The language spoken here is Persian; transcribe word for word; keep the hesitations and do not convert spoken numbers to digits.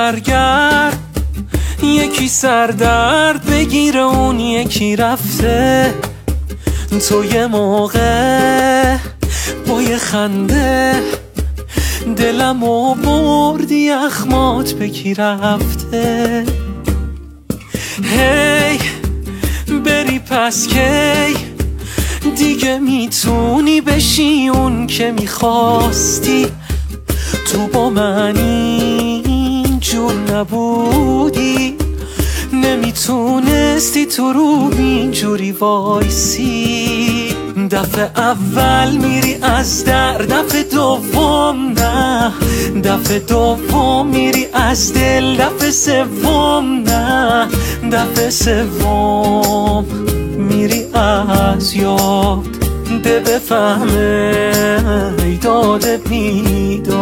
برگرد، یکی سردرد بگیره اون یکی رفته. تو یه موقع با یه خنده دلمو بردی اخمات بکی رفته. هی بری پس کی دیگه میتونی بشی اون که میخواستی؟ تو با من اینجور نبودی، نمیتونستی تو رو اینجوری وایسی. دفعه اول میری از در، دفعه دوم نه، دفعه دوم میری از دل، دفعه سوم نه، دفعه سوم میری از یاد. ده بفهمه ای داده بیداد.